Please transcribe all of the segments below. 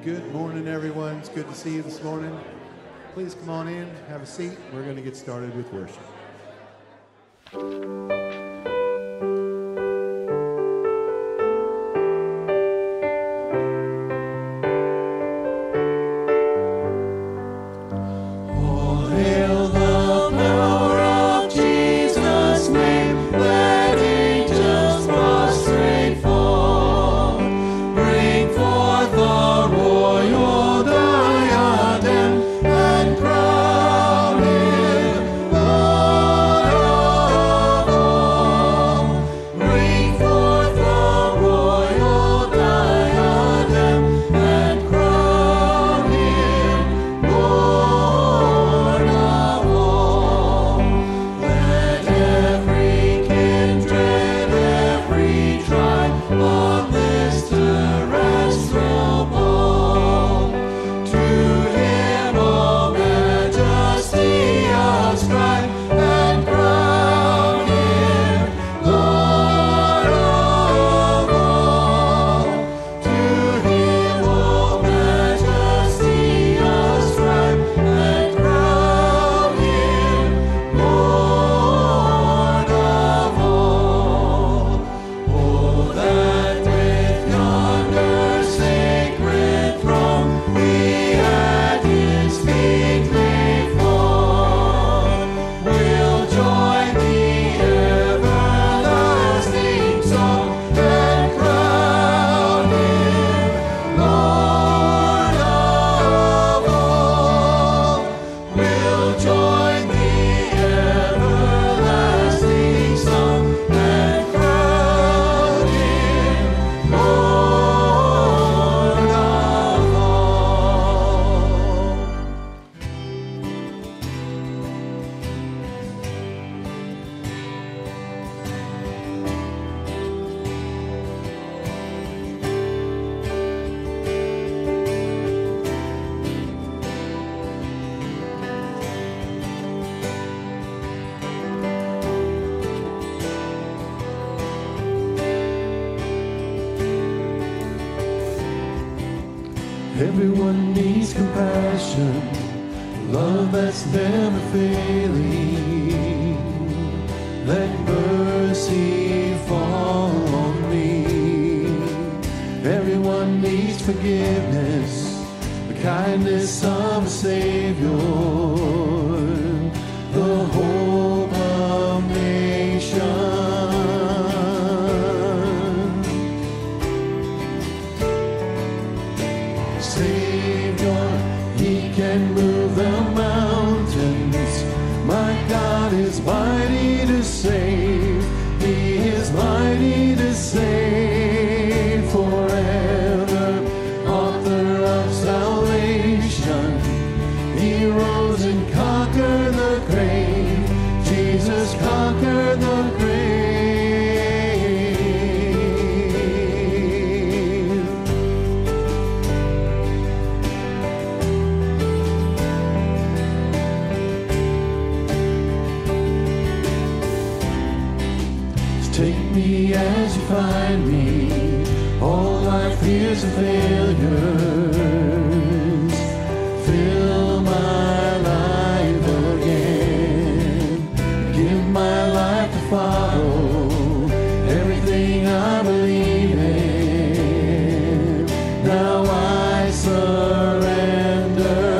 Good morning, everyone. It's good to see you this morning. Please come on in, have a seat. We're going to get started with worship. Everyone needs compassion, love that's never failing. Let mercy fall on me. Everyone needs forgiveness, the kindness of a Savior, the hope of nations. Can move the mountains. My God is mighty to save. He is mighty to save forever. Author of salvation. He rose and conquered the grave. Jesus conquered the grave. Take me as you find me, all my fears and failures. Fill my life again. Give my life to follow everything I believe in. Now I surrender.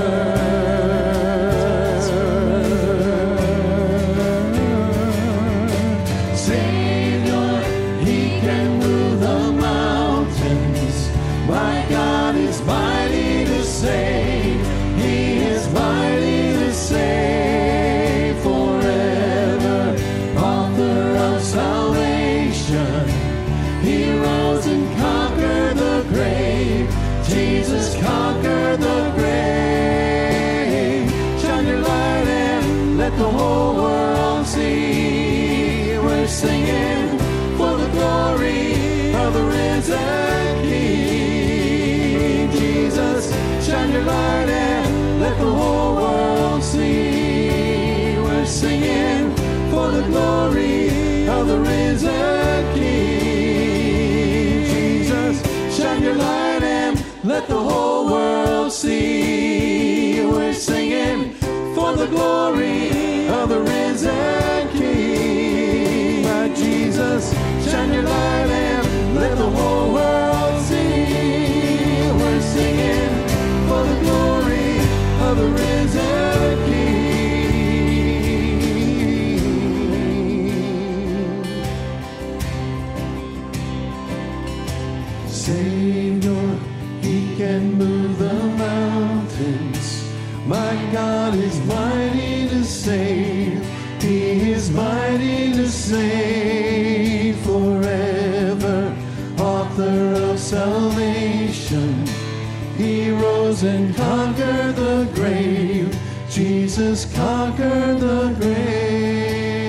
Jesus conquered the grave. Shine your light and let the whole world see. We're singing for the glory of the risen King. Jesus, shine your light and let the whole world see. We're singing for the glory of the risen King. Jesus, shine your light and let the whole world see. We're singing for the glory of the risen King. My Jesus, shine your light and let the whole world see. We're singing for the glory of the risen King. Savior, He can move the mountains. My God is mighty to save. He is mighty to save forever. Author of salvation. He rose and conquered the grave. Jesus conquered the grave.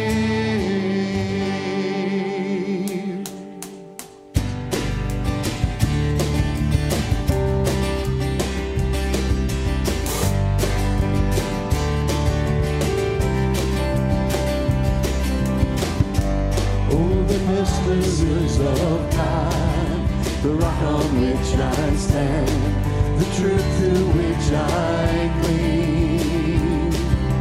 Mysteries of God, the rock on which I stand, the truth to which I cling.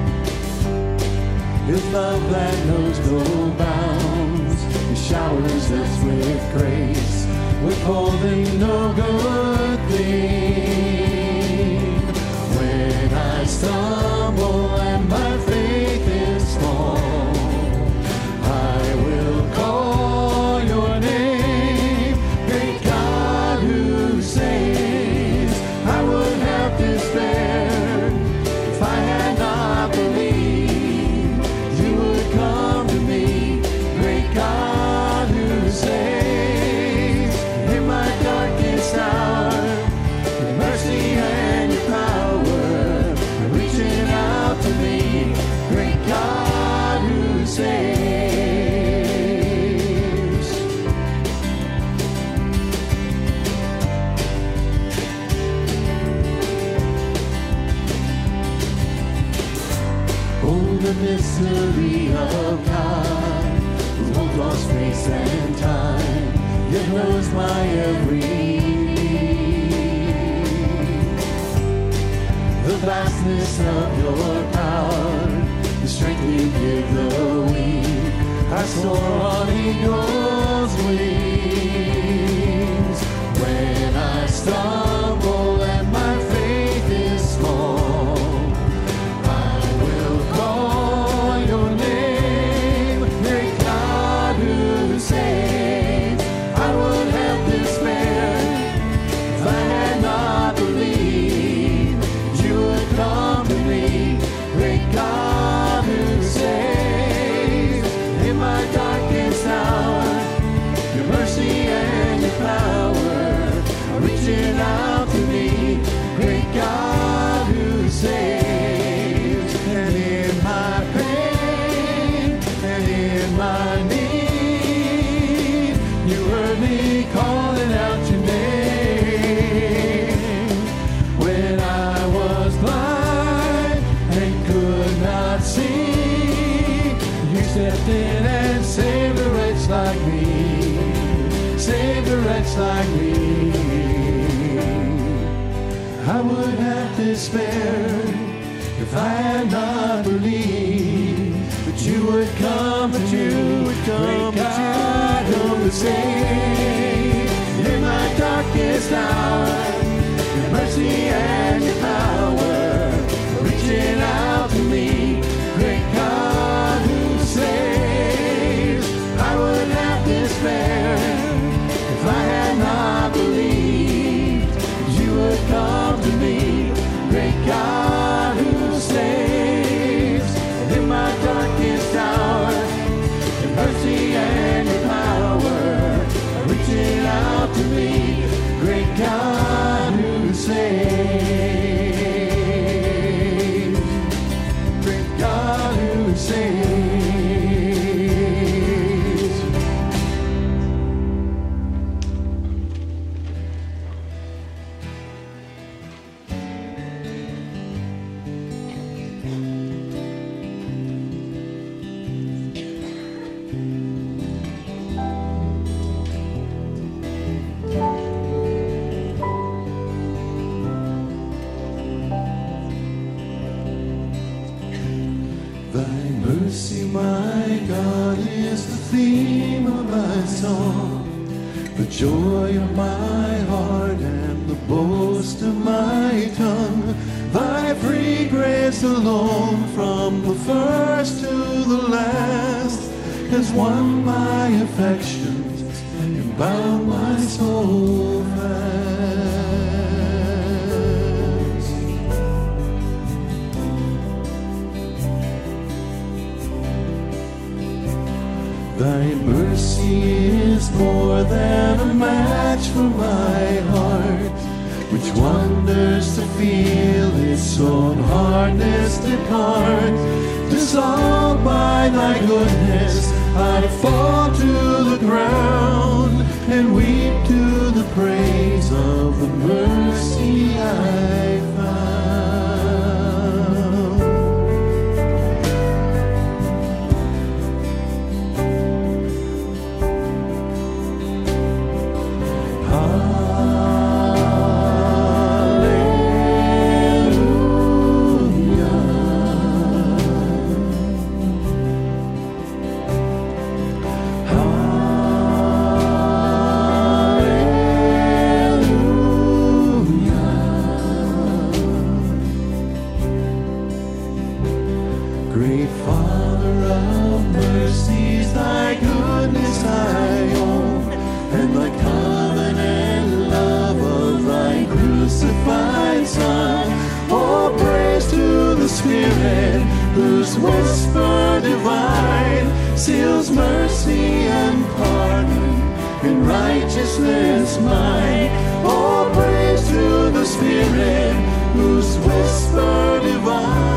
His love that knows no bounds, He showers us with grace, withholding no good thing. When I stumble and my faith is small, I will call your name, great God who saves. I would have despaired if I had not believed you would come to me, great God who saves. In my darkest hour, your mercy and your power are reaching out to me, great God who saves. The mystery of God, who holds all space and time, yet knows my every need. The vastness of your power, the strength you give the weak, I soar on eagle's wings. When I stumble and my faith is small, reaching out to me, great God who saves. And in my pain and in my need, you heard me calling out your name. When I was blind and could not see, you stepped in and saved a wretch like me. Saved a wretch like me. I would have despaired if I had not believed that you would come, that you would come, that you would come to save. In my darkest hour, your mercy and your power are reaching out to me, great God who saves. I would have despaired if I had not believed you would come to me, great God who saves. In my darkest hour, your mercy and your power are reaching out to me, great God. my God is the theme of my song, the joy of my heart and the boast of my tongue. Thy free grace alone, from the first to the last, has won my affections and bound my soul fast. Thy mercy is more than a match for my heart, which wonders to feel its own hardness depart. Dissolved by thy goodness, I fall to the ground and weep to the praise of the mercy I found. Great Father of mercies, thy goodness I own, and thy covenant love of thy crucified Son. Oh, praise to the Spirit, whose whisper divine seals mercy and pardon in righteousness mine. Oh, praise to the Spirit, whose whisper divine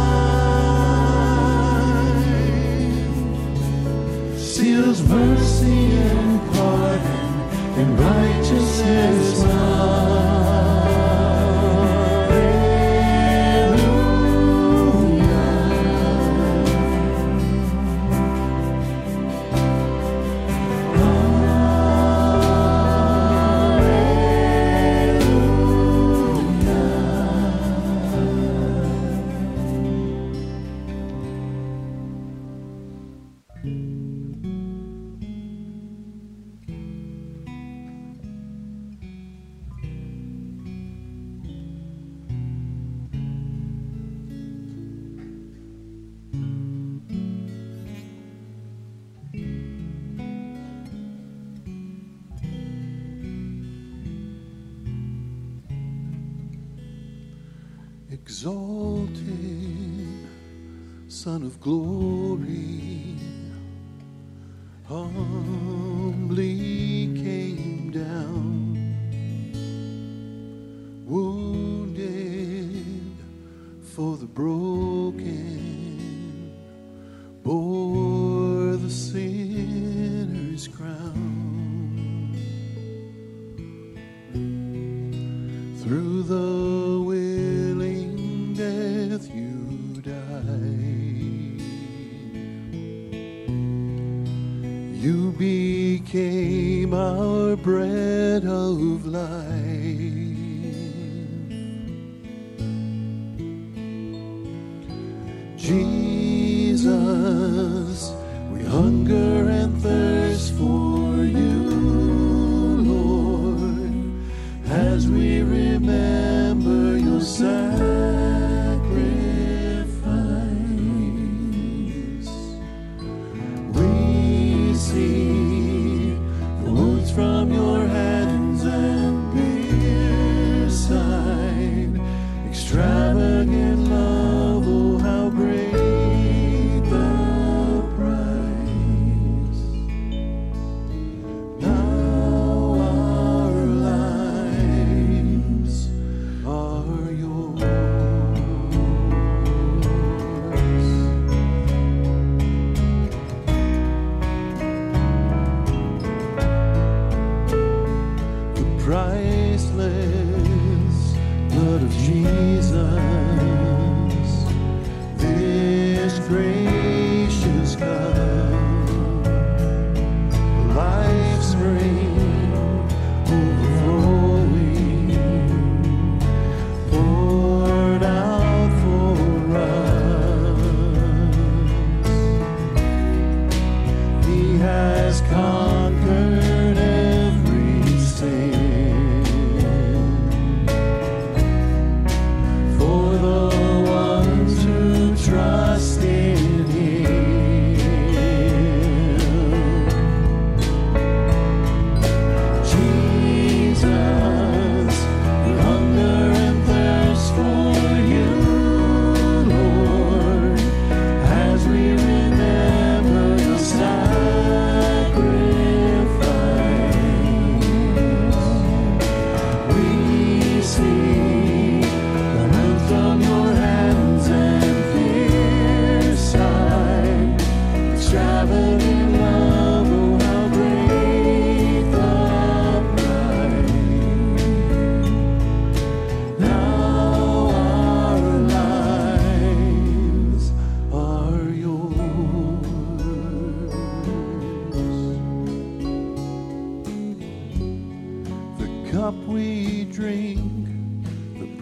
seals mercy and pardon and righteousness mine. Exalted Son of Glory, humbly came down, wounded for the broken, bore the sinner's crown. Through the willing death you died, you became our bread of life. Jesus, we hunger and thirst for you, Lord, as we remember your sacrifice. We see the wounds from your hands and pierced side, extravagant love, oh how great the price.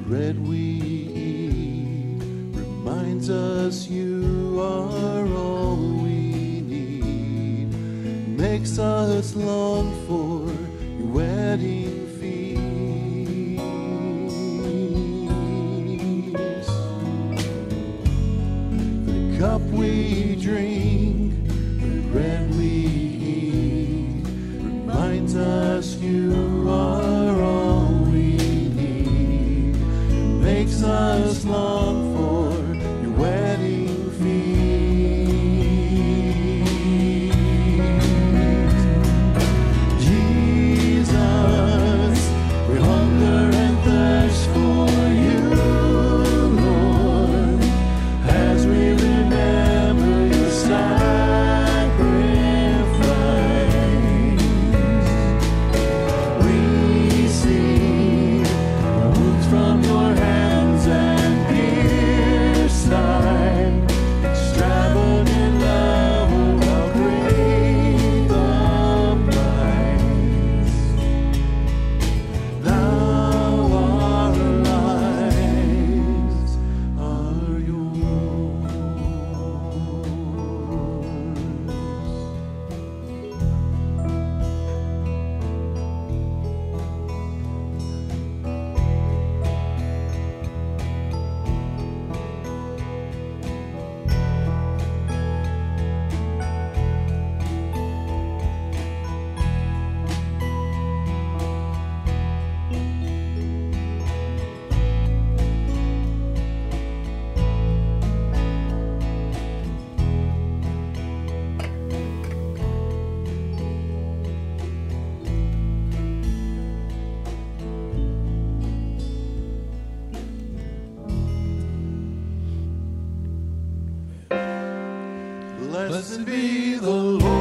bread we eat reminds us you are all we need, makes us long for your wedding feast. The cup we drink, the bread we eat reminds us you are all we need, makes us long for your wedding feast. Jesus, we hunger and thirst for you, Lord, as we remember your sacrifice. We see wounds from your hands and pierced side, extravagant love of how great the price. Now our lives are yours. Blessed be the Lord.